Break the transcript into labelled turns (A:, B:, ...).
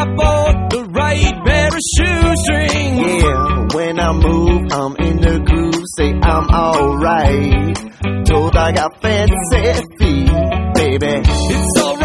A: I bought the right pair of shoestrings.
B: Yeah, when I move, I'm in the groove, say I'm alright. Told I got fancy feet, baby.
A: It's alright.